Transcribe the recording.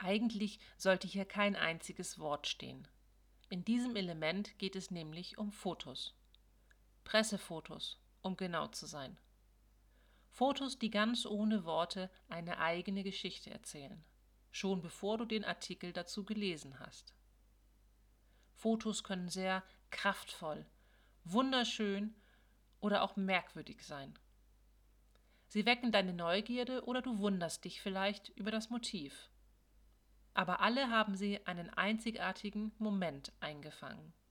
Eigentlich sollte hier kein einziges Wort stehen. In diesem Element geht es nämlich um Fotos. Pressefotos, um genau zu sein. Fotos, die ganz ohne Worte eine eigene Geschichte erzählen, schon bevor du den Artikel dazu gelesen hast. Fotos können sehr kraftvoll, wunderschön oder auch merkwürdig sein. Sie wecken deine Neugierde oder du wunderst dich vielleicht über das Motiv. Aber alle haben sie einen einzigartigen Moment eingefangen.